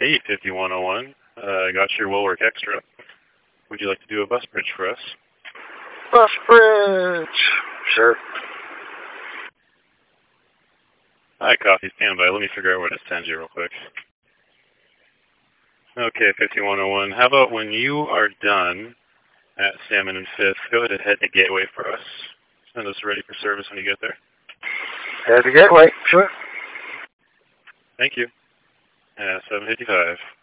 Hey, 5101. I got your Will Work Extra. Would you like to do a bus bridge for us? Bus bridge. Sure. Hi, copy. Stand by. Let me figure out where to send you real quick. Okay, 5101. How about when you are done at Salmon and Fifth, go ahead and head to Gateway for us. Send us ready for service when you get there. Head to Gateway. Sure. Thank you. 755.